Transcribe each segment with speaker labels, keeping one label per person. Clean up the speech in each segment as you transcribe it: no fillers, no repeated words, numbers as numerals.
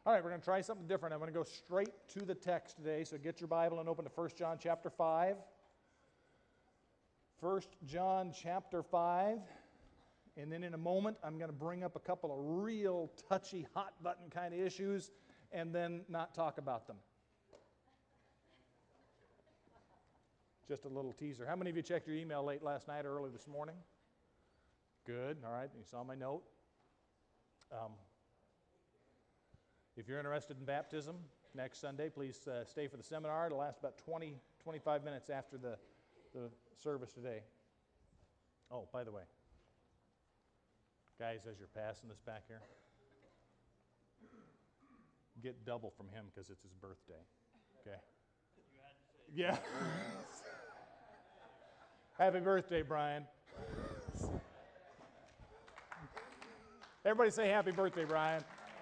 Speaker 1: All right, we're going to try something different. I'm going to go straight to the text today, so get your Bible and open to 1 John chapter 5. 1 John chapter 5. And then in a moment, I'm going to bring up a couple of real touchy, hot-button kind of issues and then not talk about them. Just a little teaser. How many of you checked your email late last night or early this morning? Good. All right. You saw my note. If you're interested in baptism next Sunday, please stay for the seminar. It'll last about 25 minutes after the service today. Oh, by the way, guys, as you're passing this back here, get double from him because it's his birthday. Okay? Yeah. Happy birthday, Brian. Everybody say happy birthday, Brian.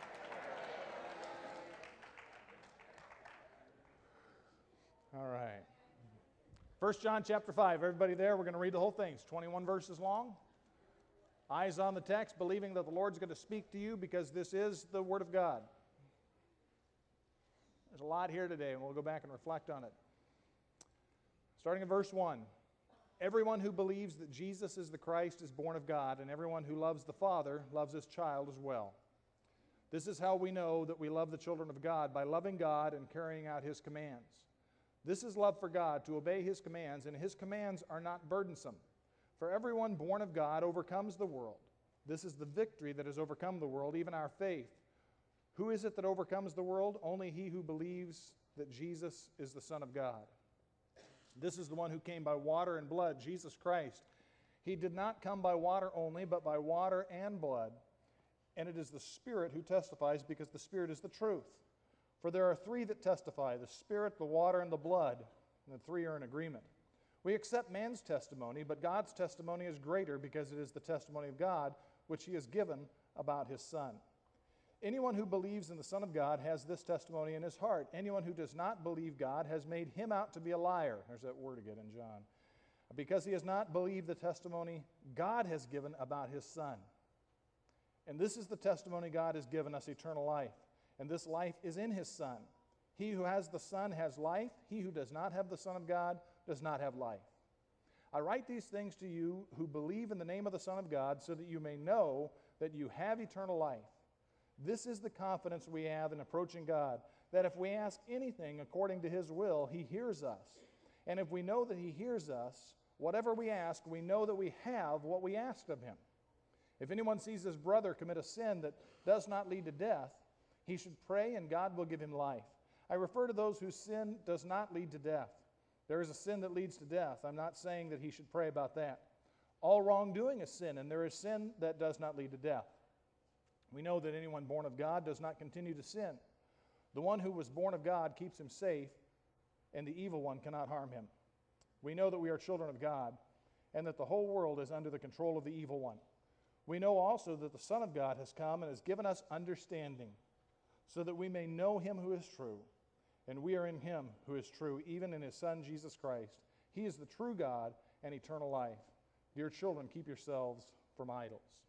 Speaker 1: All right. 1 John chapter 5. Everybody there? We're going to read the whole thing. It's 21 verses long. Eyes on the text, believing that the Lord's going to speak to you because this is the Word of God. There's a lot here today, and we'll go back and reflect on it. Starting in verse 1. Everyone who believes that Jesus is the Christ is born of God, and everyone who loves the Father loves his child as well. This is how we know that we love the children of God, by loving God and carrying out his commands. This is love for God, to obey his commands, and his commands are not burdensome. For everyone born of God overcomes the world. This is the victory that has overcome the world, even our faith. Who is it that overcomes the world? Only he who believes that Jesus is the Son of God. This is the one who came by water and blood, Jesus Christ. He did not come by water only, but by water and blood. And it is the Spirit who testifies, because the Spirit is the truth. For there are three that testify, the Spirit, the water, and the blood, and the three are in agreement. We accept man's testimony, but God's testimony is greater, because it is the testimony of God, which he has given about his Son. Anyone who believes in the Son of God has this testimony in his heart. Anyone who does not believe God has made him out to be a liar. There's that word again in John. Because he has not believed the testimony God has given about his Son. And this is the testimony God has given us, eternal life. And this life is in his Son. He who has the Son has life. He who does not have the Son of God does not have life. I write these things to you who believe in the name of the Son of God, so that you may know that you have eternal life. This is the confidence we have in approaching God, that if we ask anything according to his will, he hears us. And if we know that he hears us, whatever we ask, we know that we have what we asked of him. If anyone sees his brother commit a sin that does not lead to death, he should pray, and God will give him life. I refer to those whose sin does not lead to death. There is a sin that leads to death. I'm not saying that he should pray about that. All wrongdoing is sin, and there is sin that does not lead to death. We know that anyone born of God does not continue to sin. The one who was born of God keeps him safe, and the evil one cannot harm him. We know that we are children of God, and that the whole world is under the control of the evil one. We know also that the Son of God has come and has given us understanding, so that we may know him who is true. And we are in him who is true, even in his Son, Jesus Christ. He is the true God and eternal life. Dear children, keep yourselves from idols.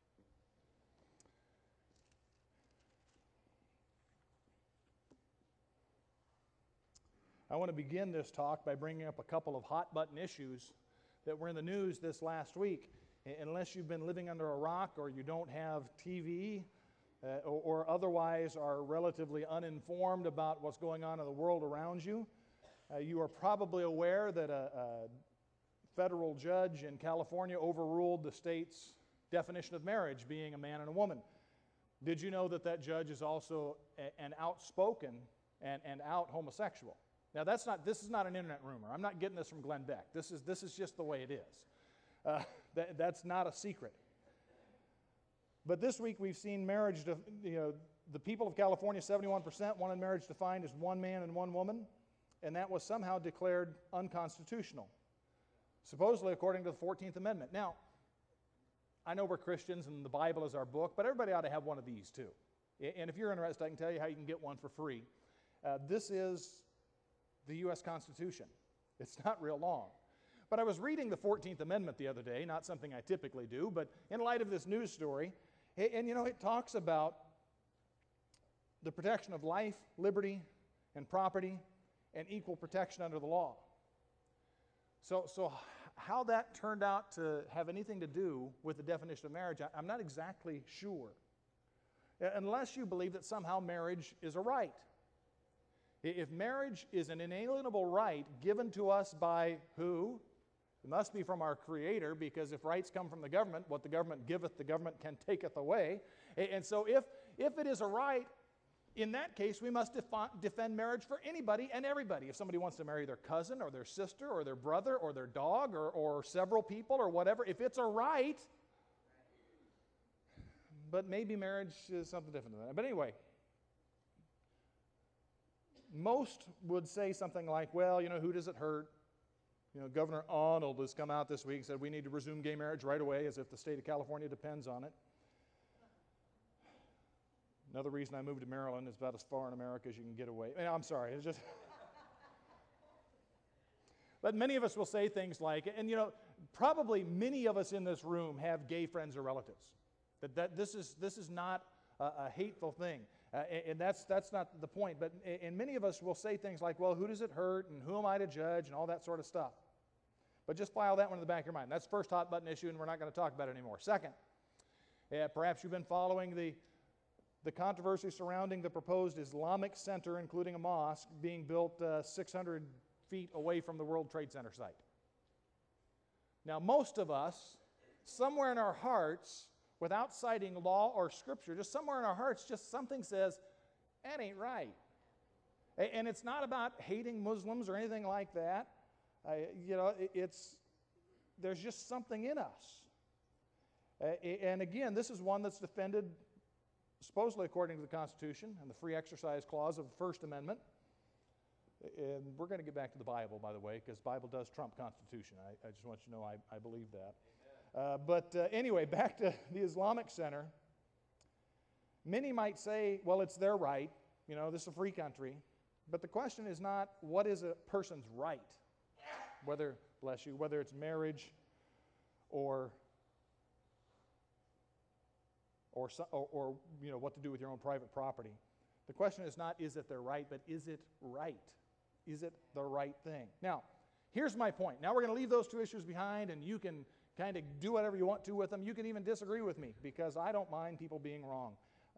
Speaker 1: I want to begin this talk by bringing up a couple of hot-button issues that were in the news this last week. Unless you've been living under a rock or you don't have TV, or otherwise are relatively uninformed about what's going on in the world around you, you are probably aware that a federal judge in California overruled the state's definition of marriage being a man and a woman. Did you know that that judge is also an outspoken and out homosexual? Now this is not an internet rumor. I'm not getting this from Glenn Beck. This is just the way it is. That's not a secret. But this week we've seen marriage, the people of California, 71% wanted marriage defined as one man and one woman, and that was somehow declared unconstitutional, supposedly according to the 14th Amendment. Now, I know we're Christians and the Bible is our book, but everybody ought to have one of these too. And if you're interested, I can tell you how you can get one for free. This is the U.S. Constitution. It's not real long. But I was reading the 14th Amendment the other day, not something I typically do, but in light of this news story, and it talks about the protection of life, liberty, and property, and equal protection under the law. So how that turned out to have anything to do with the definition of marriage, I'm not exactly sure. Unless you believe that somehow marriage is a right. If marriage is an inalienable right given to us by who? It must be from our Creator, because if rights come from the government, what the government giveth, the government can taketh away. And so if it is a right, in that case, we must defend marriage for anybody and everybody. If somebody wants to marry their cousin or their sister or their brother or their dog or several people or whatever, if it's a right, but maybe marriage is something different than that. But anyway, most would say something like, well, who does it hurt? Governor Arnold has come out this week and said we need to resume gay marriage right away, as if the state of California depends on it. Another reason I moved to Maryland is about as far in America as you can get away. I'm sorry, it's just... But many of us will say things like, and probably many of us in this room have gay friends or relatives. That this is not a hateful thing. And that's not the point. And many of us will say things like, well, who does it hurt, and who am I to judge, and all that sort of stuff. But just file that one in the back of your mind. That's the first hot button issue, and we're not going to talk about it anymore. Second, perhaps you've been following the controversy surrounding the proposed Islamic center, including a mosque, being built 600 feet away from the World Trade Center site. Now, most of us, somewhere in our hearts, without citing law or scripture, just somewhere in our hearts, just something says, that ain't right. And it's not about hating Muslims or anything like that. There's just something in us. And again, this is one that's defended supposedly according to the Constitution and the Free Exercise Clause of the First Amendment. And we're going to get back to the Bible, by the way, because the Bible does trump Constitution. I just want you to know I believe that. Anyway, back to the Islamic Center. Many might say, well, it's their right. This is a free country. But the question is not what is a person's right, whether it's marriage or what to do with your own private property. The question is not, is it their right, but is it right? Is it the right thing? Now, here's my point. Now we're going to leave those two issues behind, and you can kind of do whatever you want to with them. You can even disagree with me, because I don't mind people being wrong.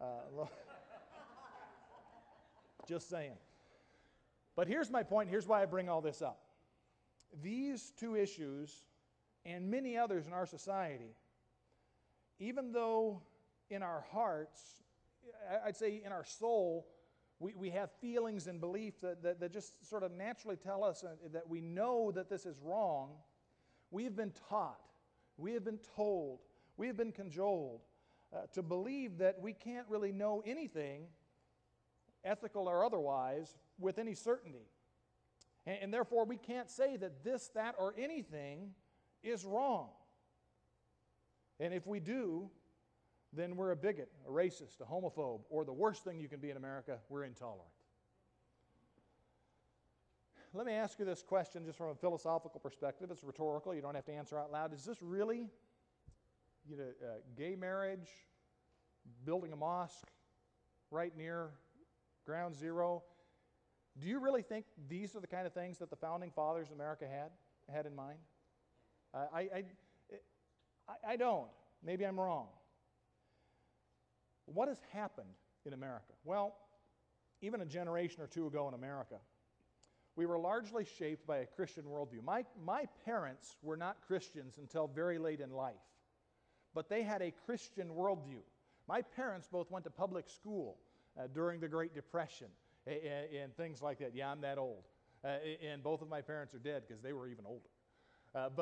Speaker 1: Just saying. But here's my point. Here's why I bring all this up. These two issues, and many others in our society, even though in our hearts, I'd say in our soul, we have feelings and beliefs that just sort of naturally tell us that we know that this is wrong. We have been taught, we have been told, we have been cajoled to believe that we can't really know anything, ethical or otherwise, with any certainty. And therefore, we can't say that this, that, or anything is wrong. And if we do, then we're a bigot, a racist, a homophobe, or the worst thing you can be in America, we're intolerant. Let me ask you this question just from a philosophical perspective. It's rhetorical. You don't have to answer out loud. Is this really gay marriage, building a mosque right near ground zero? Do you really think these are the kind of things that the founding fathers of America had in mind? I don't. Maybe I'm wrong. What has happened in America? Well, even a generation or two ago in America, we were largely shaped by a Christian worldview. My parents were not Christians until very late in life, but they had a Christian worldview. My parents both went to public school during the Great Depression and things like that. Yeah, I'm that old. And both of my parents are dead because they were even older.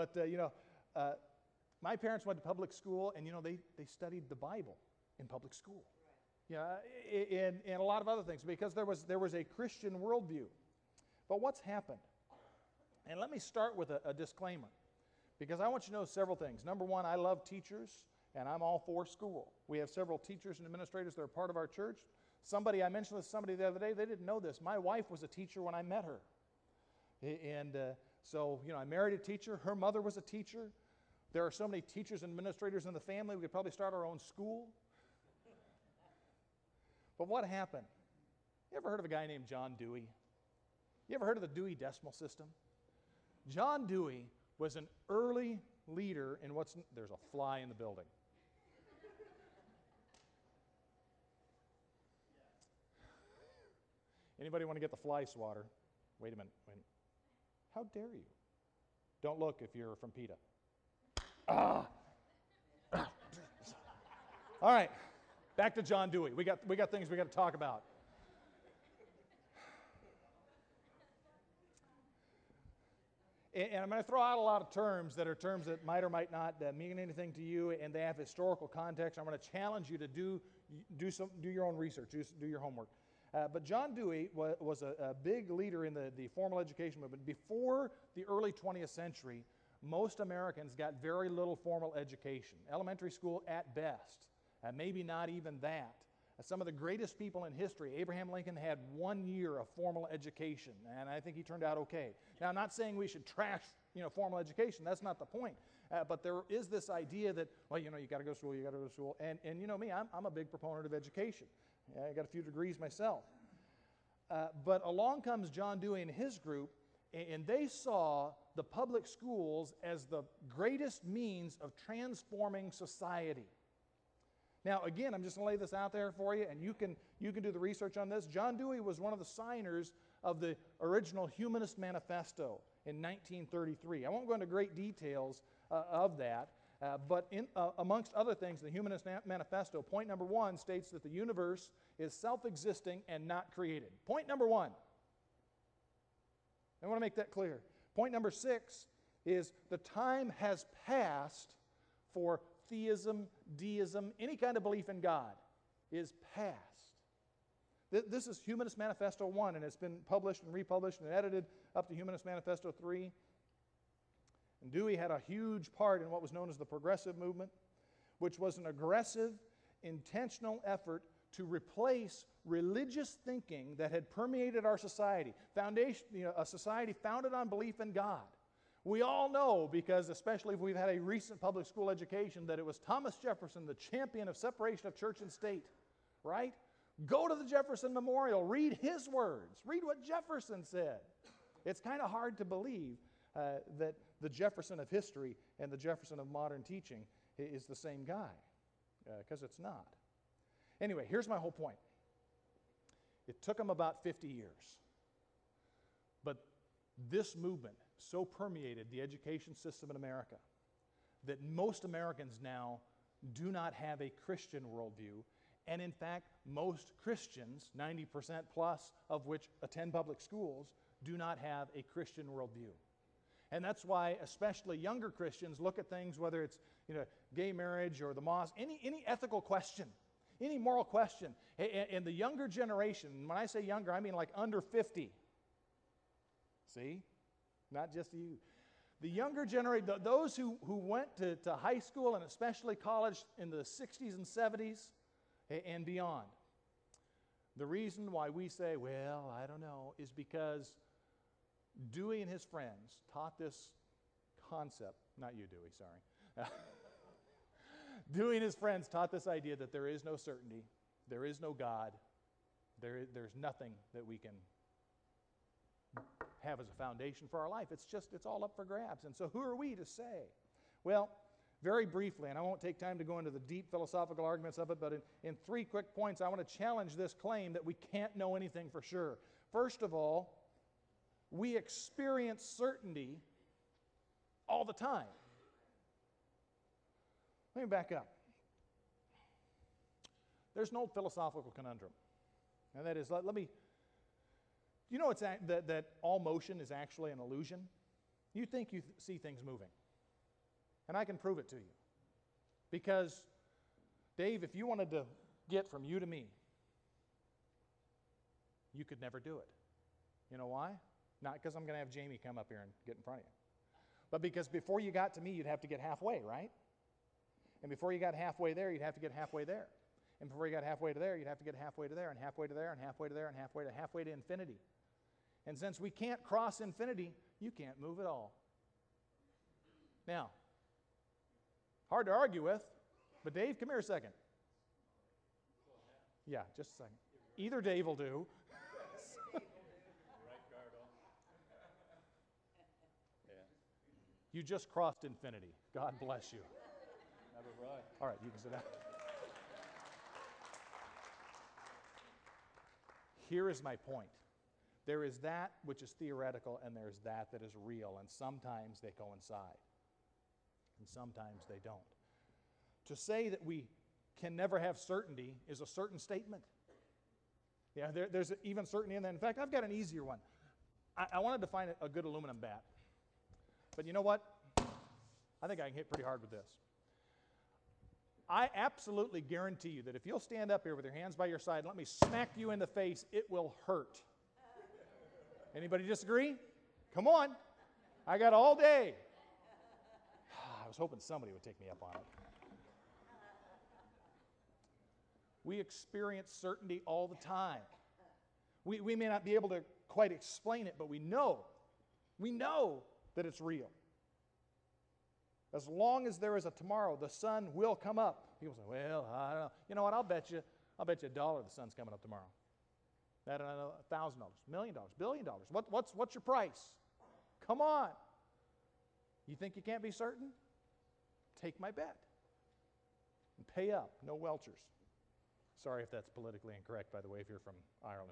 Speaker 1: My parents went to public school, and they studied the Bible in public school. And a lot of other things, because there was a Christian worldview. But what's happened? And let me start with a disclaimer, because I want you to know several things. Number one, I love teachers, and I'm all for school. We have several teachers and administrators that are part of our church. I mentioned this to somebody the other day. They didn't know this. My wife was a teacher when I met her. And so I married a teacher. Her mother was a teacher. There are so many teachers and administrators in the family, we could probably start our own school. But what happened? You ever heard of a guy named John Dewey? You ever heard of the Dewey Decimal System? John Dewey was an early leader in there's a fly in the building. Anybody want to get the fly swatter? Wait a minute. How dare you? Don't look if you're from PETA. All right, back to John Dewey. We got things we got to talk about. And I'm going to throw out a lot of terms that might or might not mean anything to you, and they have historical context. I'm going to challenge you to do your own research, do your homework. But John Dewey was a big leader in the formal education movement. Before the early 20th century, most Americans got very little formal education, elementary school at best, maybe not even that. Some of the greatest people in history, Abraham Lincoln had 1 year of formal education, and I think he turned out okay. Now, I'm not saying we should trash, formal education. That's not the point. But there is this idea that, well, you got to go to school, you got to go to school. And you know me, I'm a big proponent of education. I got a few degrees myself. But along comes John Dewey and his group, and they saw the public schools as the greatest means of transforming society. Now, again, I'm just going to lay this out there for you, and you can do the research on this. John Dewey was one of the signers of the original Humanist Manifesto in 1933. I won't go into great details of that, but amongst other things, the Humanist Manifesto, point number 1 states that the universe is self-existing and not created. Point number 1. I want to make that clear. Point number 6 is the time has passed for theism, deism, any kind of belief in God is past. This is Humanist Manifesto 1, and it's been published and republished and edited up to Humanist Manifesto 3. And Dewey had a huge part in what was known as the progressive movement, which was an aggressive, intentional effort to replace religious thinking that had permeated our society. A society founded on belief in God. We all know, because especially if we've had a recent public school education, that it was Thomas Jefferson, the champion of separation of church and state, right? Go to the Jefferson Memorial, read his words, read what Jefferson said. It's kind of hard to believe that the Jefferson of history and the Jefferson of modern teaching is the same guy, because it's not. Anyway, here's my whole point. It took him about 50 years, but this movement so permeated the education system in America that most Americans now do not have a Christian worldview, and in fact, most Christians, 90% plus of which attend public schools, do not have a Christian worldview. And that's why especially younger Christians look at things, whether it's gay marriage or the mosque, any ethical question, any moral question. And the younger generation, when I say younger, I mean like under 50. See? Not just you. The younger generation, those who went to high school and especially college in the 60s and 70s and beyond. The reason why we say, well, I don't know, is because Dewey and his friends taught this concept. Not you, Dewey, sorry. Dewey and his friends taught this idea that there is no certainty, there is no God, there's nothing that we can have as a foundation for our life. It's all up for grabs. And so who are we to say? Well, very briefly, and I won't take time to go into the deep philosophical arguments of it, but in 3 quick points, I want to challenge this claim that we can't know anything for sure. First of all, we experience certainty all the time. Let me back up. There's an old philosophical conundrum, and that is, you know that all motion is actually an illusion? You think you see things moving. And I can prove it to you. Because, Dave, if you wanted to get from you to me, you could never do it. You know why? Not because I'm going to have Jamie come up here and get in front of you. But because before you got to me, you'd have to get halfway, right? And before you got halfway there, you'd have to get halfway there. And before you got halfway to there, you'd have to get halfway to there, and halfway to there, and halfway to there, and halfway to infinity. And since we can't cross infinity, you can't move at all. Now, hard to argue with, but Dave, come here a second. Yeah, just a second. Either Dave will do. You just crossed infinity. God bless you.
Speaker 2: Never right.
Speaker 1: All right, you can sit down. Here is my point. There is that which is theoretical, and there's that is real, and sometimes they coincide, and sometimes they don't. To say that we can never have certainty is a certain statement. Yeah, there's even certainty in that. In fact, I've got an easier one. I wanted to find a good aluminum bat, but you know what? I think I can hit pretty hard with this. I absolutely guarantee you that if you'll stand up here with your hands by your side and let me smack you in the face, it will hurt. Anybody disagree? Come on. I got all day. I was hoping somebody would take me up on it. We experience certainty all the time. We may not be able to quite explain it, but we know that it's real. As long as there is a tomorrow, the sun will come up. People say, well, I don't know. You know what? I'll bet you $1 the sun's coming up tomorrow. I don't know, $1,000, $1 million, $1 billion. What's your price? Come on. You think you can't be certain? Take my bet. And pay up. No welchers. Sorry if that's politically incorrect, by the way, if you're from Ireland.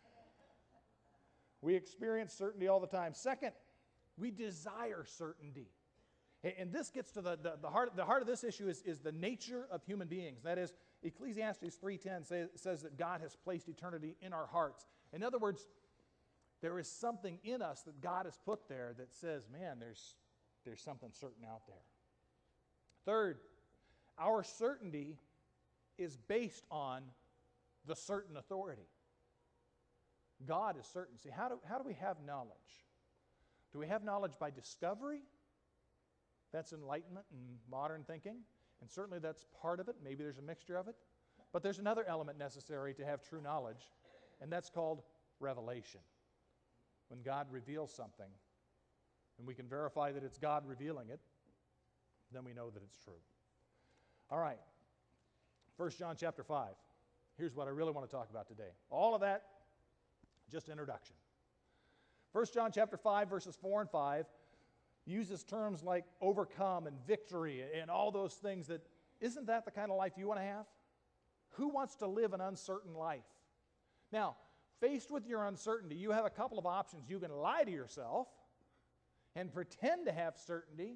Speaker 1: We experience certainty all the time. Second, we desire certainty. And this gets to the heart of this issue is the nature of human beings. That is, Ecclesiastes 3:10 says that God has placed eternity in our hearts. In other words, there is something in us that God has put there that says, man, there's something certain out there. Third, our certainty is based on the certain authority. God is certain. See, how do we have knowledge? Do we have knowledge by discovery? That's enlightenment and modern thinking, and certainly that's part of it. Maybe there's a mixture of it. But there's another element necessary to have true knowledge, and that's called revelation. When God reveals something, and we can verify that it's God revealing it, then we know that it's true. All right, 1 John chapter 5. Here's what I really want to talk about today. All of that, just introduction. 1 John chapter 5, verses 4 and 5, uses terms like overcome and victory and all those things that, isn't that the kind of life you want to have? Who wants to live an uncertain life? Now, faced with your uncertainty, you have a couple of options. You can lie to yourself and pretend to have certainty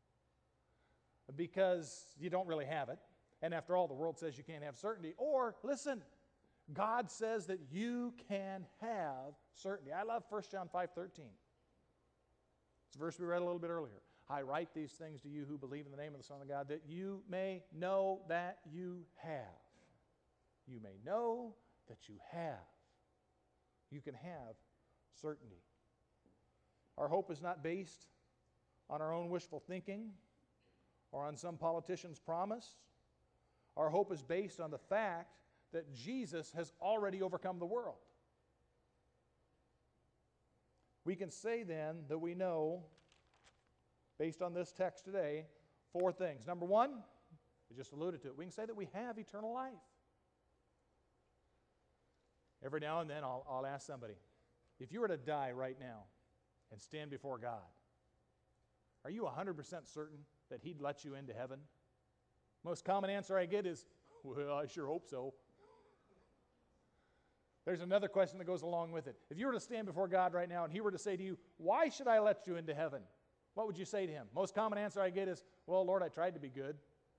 Speaker 1: because you don't really have it. And after all, the world says you can't have certainty. Or, listen, God says that you can have certainty. I love 1 John 5:13. It's a verse we read a little bit earlier. I write these things to you who believe in the name of the Son of God, that you may know that you have. You may know that you have. You can have certainty. Our hope is not based on our own wishful thinking or on some politician's promise. Our hope is based on the fact that Jesus has already overcome the world. We can say then that we know, based on this text today, 4 things. Number 1, we just alluded to it. We can say that we have eternal life. Every now and then I'll ask somebody, if you were to die right now and stand before God, are you 100% certain that He'd let you into heaven? Most common answer I get is, well, I sure hope so. There's another question that goes along with it. If you were to stand before God right now and He were to say to you, why should I let you into heaven? What would you say to Him? Most common answer I get is, well, Lord, I tried to be good.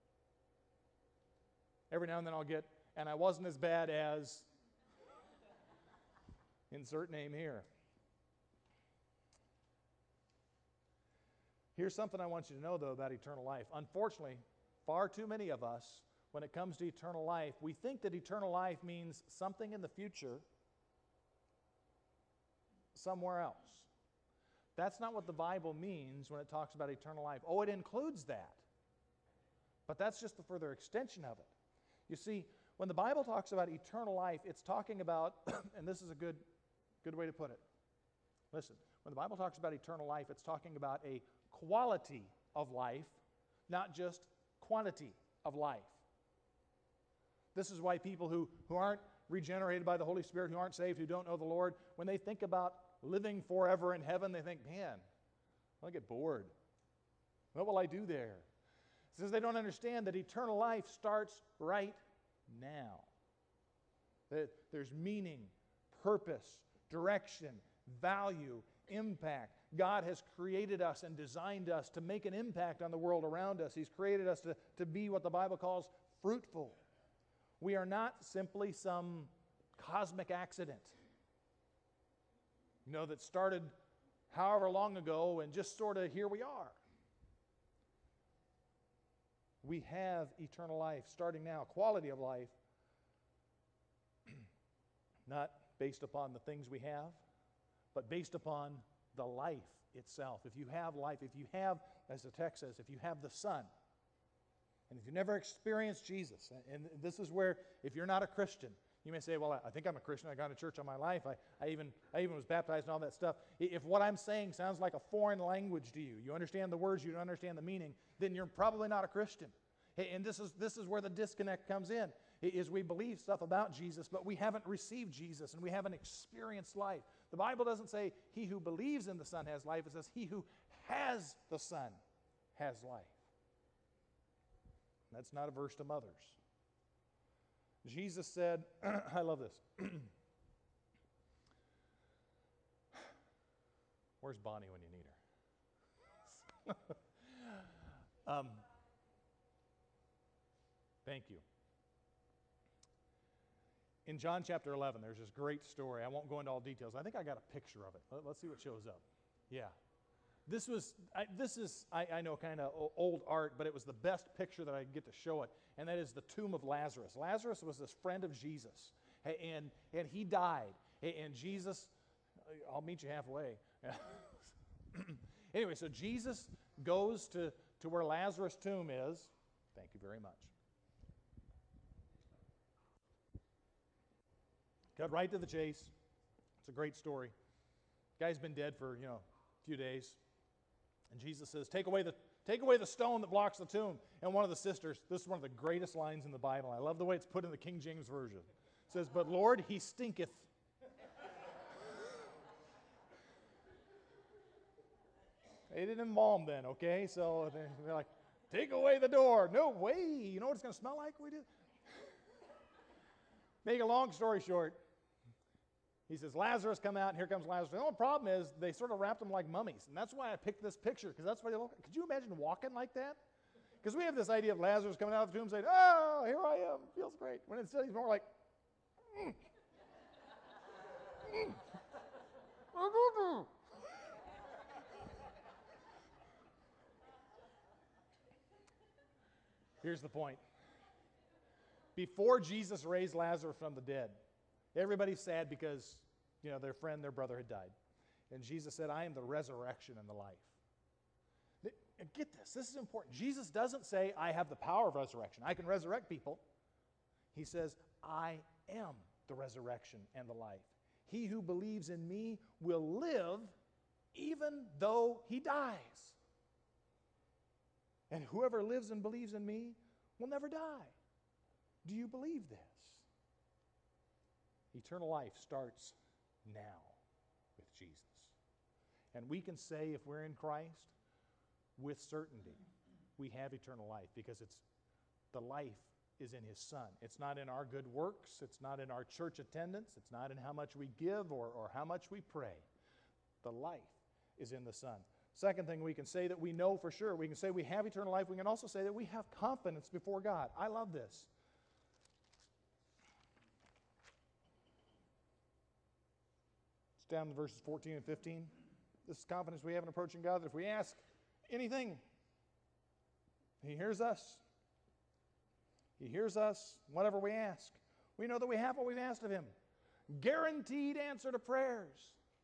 Speaker 1: Every now and then I'll get, and I wasn't as bad as, insert name here. Here's something I want you to know, though, about eternal life. Unfortunately, far too many of us, when it comes to eternal life, we think that eternal life means something in the future somewhere else. That's not what the Bible means when it talks about eternal life. Oh, it includes that. But that's just the further extension of it. You see, when the Bible talks about eternal life, it's talking about, and this is a good way to put it. Listen, when the Bible talks about eternal life, it's talking about a quality of life, not just quantity of life. This is why people who aren't regenerated by the Holy Spirit, who aren't saved, who don't know the Lord, when they think about living forever in heaven, they think, man, I get bored. What will I do there? It says they don't understand that eternal life starts right now. That there's meaning, purpose, direction, value, impact. God has created us and designed us to make an impact on the world around us. He's created us to be what the Bible calls fruitful. We are not simply some cosmic accident, that started however long ago and just sort of here we are. We have eternal life starting now, quality of life, not based upon the things we have, but based upon the life itself. If you have life, if you have, as the text says, if you have the Son, and if you never experienced Jesus, and this is where, if you're not a Christian, you may say, well, I think I'm a Christian. I gone to church all my life. I even was baptized and all that stuff. If what I'm saying sounds like a foreign language to you, you understand the words, you don't understand the meaning, then you're probably not a Christian. And this is where the disconnect comes in, is we believe stuff about Jesus, but we haven't received Jesus, and we haven't experienced life. The Bible doesn't say he who believes in the Son has life. It says he who has the Son has life. That's not a verse to mothers. Jesus said, I love this. Where's Bonnie when you need her? Thank you. In John chapter 11, there's this great story. I won't go into all details. I think I got a picture of it. Let's see what shows up. Yeah. This is, I know, kind of old art, but it was the best picture that I could get to show it, and that is the tomb of Lazarus. Lazarus was this friend of Jesus, and he died. And Jesus, I'll meet you halfway. Anyway, so Jesus goes to where Lazarus' tomb is. Thank you very much. Cut right to the chase. It's a great story. Guy's been dead for, a few days. And Jesus says, take away the stone that blocks the tomb. And one of the sisters, this is one of the greatest lines in the Bible. I love the way it's put in the King James Version. It says, but Lord, he stinketh. They didn't embalm then, okay? So they're like, take away the door. No way. You know what it's going to smell like? We did. Make a long story short, he says, Lazarus, come out, and here comes Lazarus. The only problem is they sort of wrapped them like mummies, and that's why I picked this picture, because that's what they look like. Could you imagine walking like that? Because we have this idea of Lazarus coming out of the tomb saying, oh, here I am, feels great. When instead he's more like, Here's the point. Before Jesus raised Lazarus from the dead, everybody's sad because, their friend, their brother had died. And Jesus said, I am the resurrection and the life. And get this. This is important. Jesus doesn't say, I have the power of resurrection. I can resurrect people. He says, I am the resurrection and the life. He who believes in me will live even though he dies. And whoever lives and believes in me will never die. Do you believe this? Eternal life starts now with Jesus. And we can say, if we're in Christ, with certainty, we have eternal life, because the life is in his Son. It's not in our good works. It's not in our church attendance. It's not in how much we give or how much we pray. The life is in the Son. Second thing we can say that we know for sure, we can say we have eternal life. We can also say that we have confidence before God. I love this. It's down in verses 14 and 15. This is confidence we have in approaching God, that if we ask anything, he hears us. He hears us whatever we ask. We know that we have what we've asked of him. Guaranteed answer to prayers.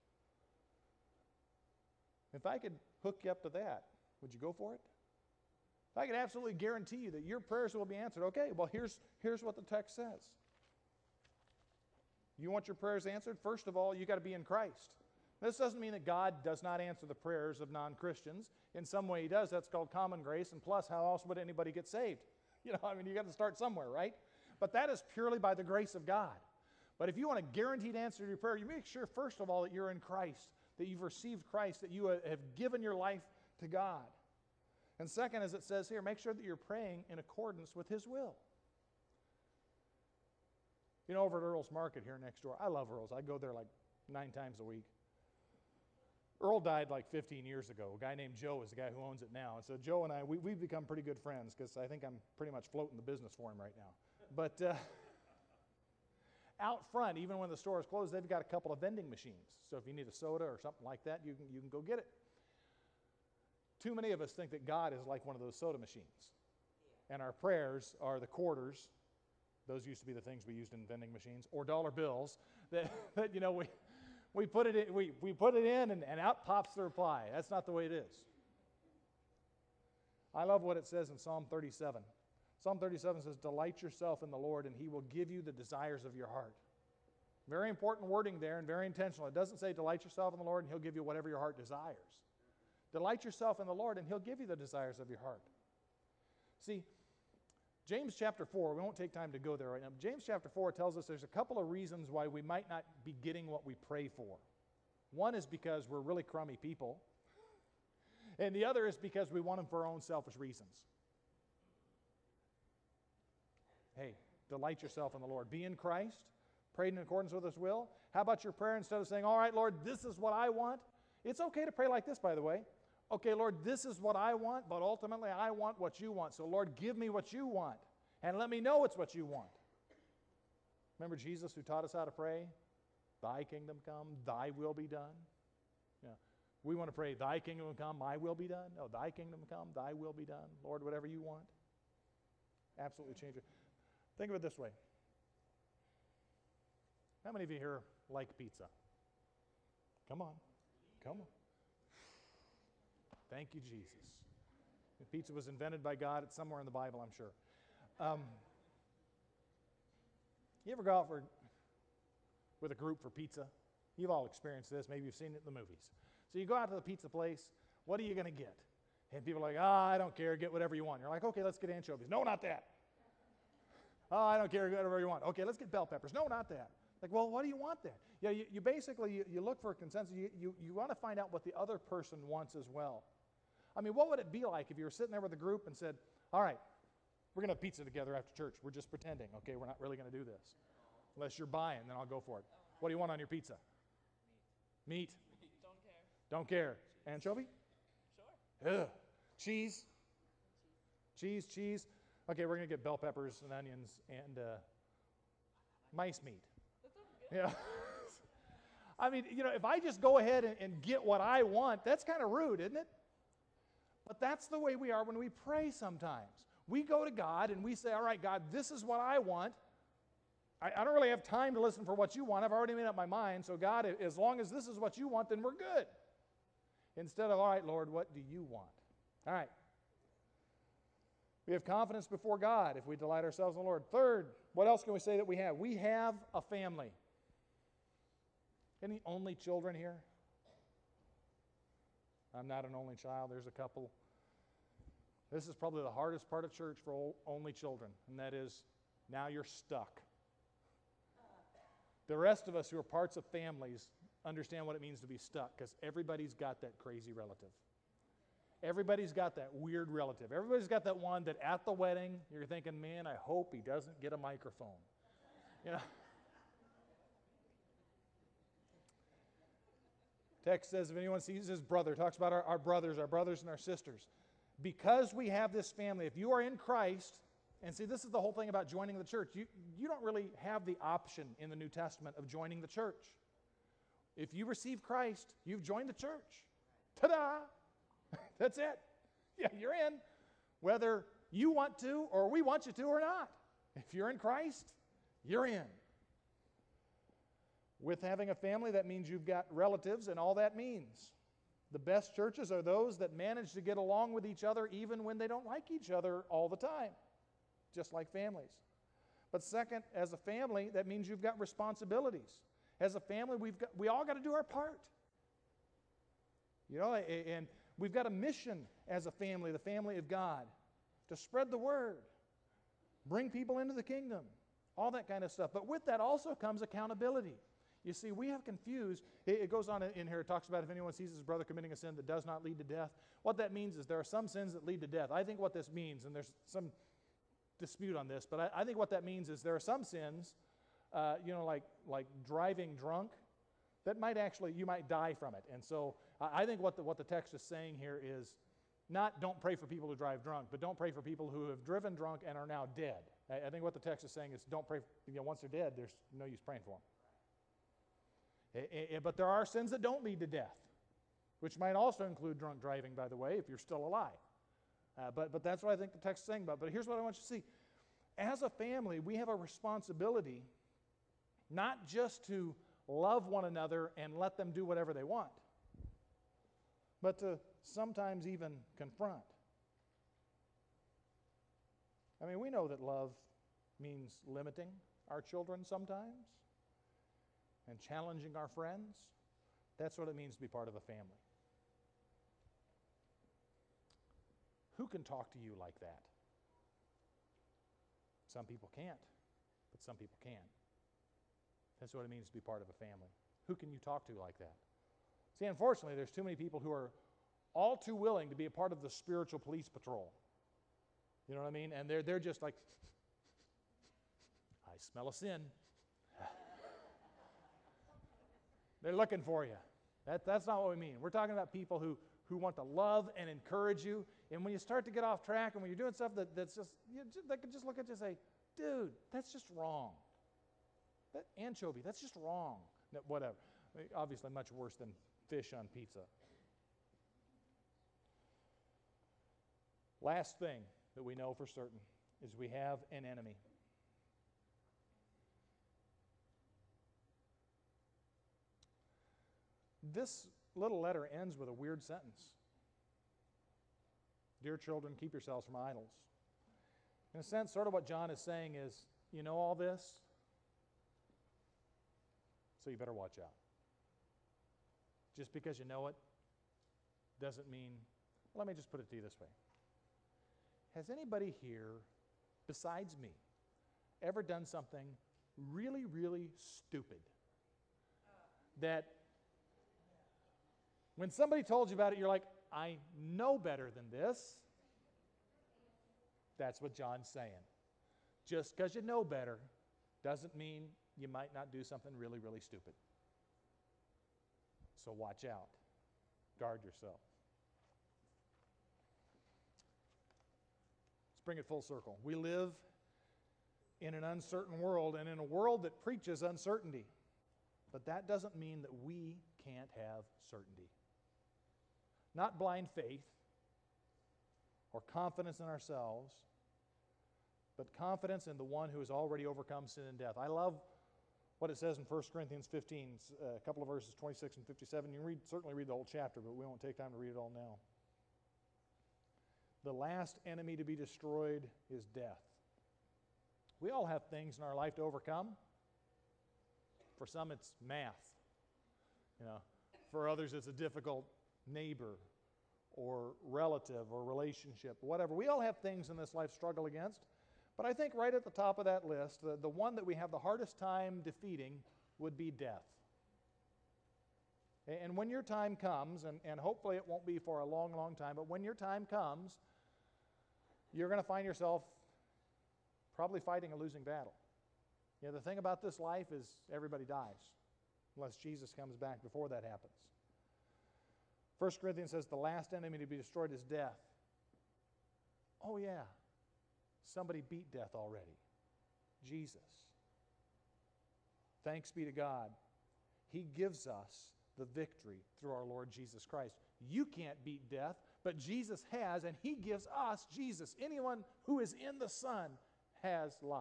Speaker 1: If I could hook you up to that, would you go for it? If I could absolutely guarantee you that your prayers will be answered, okay, well, here's what the text says. You want your prayers answered? First of all, you got to be in Christ. This doesn't mean that God does not answer the prayers of non-Christians. In some way he does. That's called common grace. And plus, how else would anybody get saved? You got to start somewhere, right? But that is purely by the grace of God. But if you want a guaranteed answer to your prayer, you make sure, first of all, that you're in Christ, that you've received Christ, that you have given your life to God. And second, as it says here, make sure that you're praying in accordance with His will. You know, over at Earl's Market here next door, I love Earl's. I go there like 9 times a week. Earl died like 15 years ago. A guy named Joe is the guy who owns it now. And so Joe and I, we've become pretty good friends because I think I'm pretty much floating the business for him right now. But out front, even when the store is closed, they've got a couple of vending machines. So if you need a soda or something like that, you can go get it. Too many of us think that God is like one of those soda machines. And our prayers are the quarters. Those used to be the things we used in vending machines, or dollar bills that you know, we put it in, we put it in and out pops the reply. That's not the way it is. I love what it says in Psalm 37. Psalm 37 says, delight yourself in the Lord, and He will give you the desires of your heart. Very important wording there and very intentional. It doesn't say delight yourself in the Lord and He'll give you whatever your heart desires. Delight yourself in the Lord and He'll give you the desires of your heart. See, James chapter 4, we won't take time to go there right now. James chapter 4 tells us there's a couple of reasons why we might not be getting what we pray for. One is because we're really crummy people. And the other is because we want them for our own selfish reasons. Hey, delight yourself in the Lord. Be in Christ. Pray in accordance with His will. How about your prayer instead of saying, all right, Lord, this is what I want? It's okay to pray like this, by the way. Okay, Lord, this is what I want, but ultimately I want what you want. So, Lord, give me what you want, and let me know it's what you want. Remember Jesus who taught us how to pray? Thy kingdom come, thy will be done. Yeah. We want to pray, thy kingdom come, my will be done. No, thy kingdom come, thy will be done. Lord, whatever you want. Absolutely change it. Think of it this way. How many of you here like pizza? Come on. Come on. Thank you, Jesus. If pizza was invented by God, it's somewhere in the Bible, I'm sure. You ever go out with a group for pizza? You've all experienced this. Maybe you've seen it in the movies. So you go out to the pizza place. What are you going to get? And people are like, I don't care. Get whatever you want. You're like, okay, let's get anchovies. No, not that. Oh, I don't care. Get whatever you want. Okay, let's get bell peppers. No, not that. Like, well, what do you want then? Yeah, you basically, you look for a consensus. You want to find out what the other person wants as well. I mean, what would it be like if you were sitting there with a group and said, all right, we're going to have pizza together after church. We're just pretending, okay? We're not really going to do this. Unless you're buying, then I'll go for it. What do you want on your pizza? Meat. Don't care. Anchovy? Sure. Ugh. Cheese? Cheese. Okay, we're going to get bell peppers and onions and mice meat. Yeah. I mean, you know, if I just go ahead and get what I want, that's kind of rude, isn't it? But that's the way we are when we pray sometimes. We go to God and we say, all right, God, this is what I want. I don't really have time to listen for what you want. I've already made up my mind. So God, as long as this is what you want, then we're good. Instead of, all right, Lord, what do you want? All right. We have confidence before God if we delight ourselves in the Lord. Third, what else can we say that we have? We have a family. Any only children here? I'm not an only child. There's a couple. This is probably the hardest part of church for only children, and that is now you're stuck. The rest of us who are parts of families understand what it means to be stuck because everybody's got that crazy relative. Everybody's got that weird relative. Everybody's got that one that at the wedding, you're thinking, man, I hope he doesn't get a microphone. You know? Text says, if anyone sees his brother, talks about our brothers and our sisters. Because we have this family, if you are in Christ, and see, this is the whole thing about joining the church. You don't really have the option in the New Testament of joining the church. If you receive Christ, you've joined the church. Ta-da! That's it. Yeah, you're in. Whether you want to or we want you to or not. If you're in Christ, you're in. With having a family, that means you've got relatives and all that means. The best churches are those that manage to get along with each other even when they don't like each other all the time, just like families. But second, as a family, that means you've got responsibilities. As a family, we all got to do our part. You know, and we've got a mission as a family, the family of God, to spread the word, bring people into the kingdom, all that kind of stuff. But with that also comes accountability. You see, we have confused. It goes on in here. It talks about if anyone sees his brother committing a sin that does not lead to death. What that means is there are some sins that lead to death. I think what this means, and there's some dispute on this, but I think what that means is there are some sins, like driving drunk, that might actually, you might die from it. And so I think what the text is saying here is not don't pray for people who drive drunk, but don't pray for people who have driven drunk and are now dead. I think what the text is saying is don't pray, once they're dead, there's no use praying for them. But there are sins that don't lead to death, which might also include drunk driving, by the way, if you're still alive. But that's what I think the text is saying about. But here's what I want you to see. As a family, we have a responsibility not just to love one another and let them do whatever they want, but to sometimes even confront. I mean, we know that love means limiting our children sometimes and challenging our friends. That's what it means to be part of a family. Who can talk to you like that? Some people can't, but some people can. That's what it means to be part of a family. Who can you talk to like that? See, unfortunately, there's too many people who are all too willing to be a part of the spiritual police patrol. You know what I mean? And they're just like, I smell a sin. They're looking for you. That's not what we mean. We're talking about people who want to love and encourage you. And when you start to get off track and when you're doing stuff that's just, they can just look at you and say, dude, that's just wrong. That anchovy, that's just wrong. No, whatever. I mean, obviously much worse than fish on pizza. Last thing that we know for certain is we have an enemy. This little letter ends with a weird sentence. Dear children, keep yourselves from idols. In a sense, sort of what John is saying is, you know all this, so you better watch out. Just because you know it doesn't mean, let me just put it to you this way. Has anybody here, besides me, ever done something really, really stupid that when somebody told you about it, you're like, I know better than this? That's what John's saying. Just because you know better doesn't mean you might not do something really, really stupid. So watch out. Guard yourself. Let's bring it full circle. We live in an uncertain world and in a world that preaches uncertainty. But that doesn't mean that we can't have certainty. Not blind faith or confidence in ourselves, but confidence in the one who has already overcome sin and death. I love what it says in 1 Corinthians 15, a couple of verses 26 and 57. You can certainly read the whole chapter, but we won't take time to read it all now. The last enemy to be destroyed is death. We all have things in our life to overcome. For some, it's math. For others, it's a difficult neighbor or relative or relationship, whatever. We all have things in this life to struggle against. But I think right at the top of that list, the one that we have the hardest time defeating would be death. And when your time comes, and hopefully it won't be for a long, long time, but when your time comes, you're going to find yourself probably fighting a losing battle. The thing about this life is everybody dies, unless Jesus comes back before that happens. 1 Corinthians says the last enemy to be destroyed is death. Oh yeah, somebody beat death already. Jesus. Thanks be to God. He gives us the victory through our Lord Jesus Christ. You can't beat death, but Jesus has, and He gives us, Jesus. Anyone who is in the Son has life.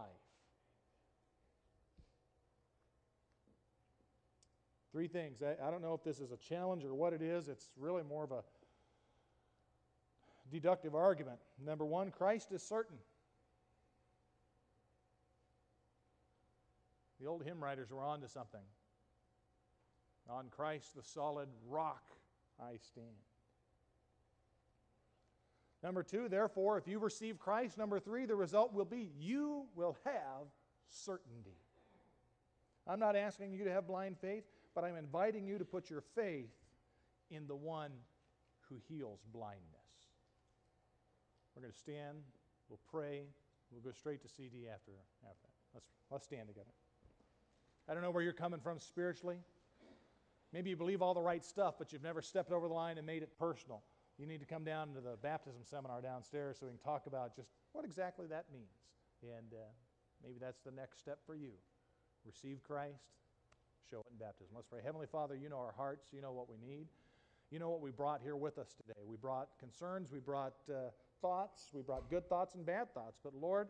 Speaker 1: 3 things. I don't know if this is a challenge or what it is. It's really more of a deductive argument. Number 1, Christ is certain. The old hymn writers were on to something. On Christ, the solid rock, I stand. Number 2, therefore, if you receive Christ. Number 3, the result will be you will have certainty. I'm not asking you to have blind faith, but I'm inviting you to put your faith in the one who heals blindness. We're going to stand, we'll pray, we'll go straight to CD after that. Let's stand together. I don't know where you're coming from spiritually. Maybe you believe all the right stuff, but you've never stepped over the line and made it personal. You need to come down to the baptism seminar downstairs so we can talk about just what exactly that means. And maybe that's the next step for you. Receive Christ, show it in baptism. Let's pray. Heavenly Father, you know our hearts. You know what we need. You know what we brought here with us today. We brought concerns. We brought thoughts. We brought good thoughts and bad thoughts. But Lord,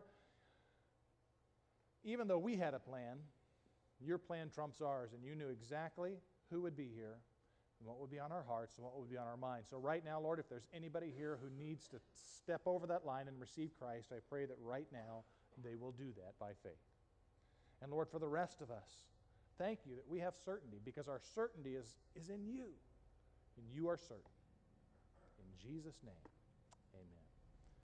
Speaker 1: even though we had a plan, your plan trumps ours, and you knew exactly who would be here and what would be on our hearts and what would be on our minds. So right now, Lord, if there's anybody here who needs to step over that line and receive Christ, I pray that right now they will do that by faith. And Lord, for the rest of us, thank you that we have certainty, because our certainty is in you. And you are certain. In Jesus' name, amen.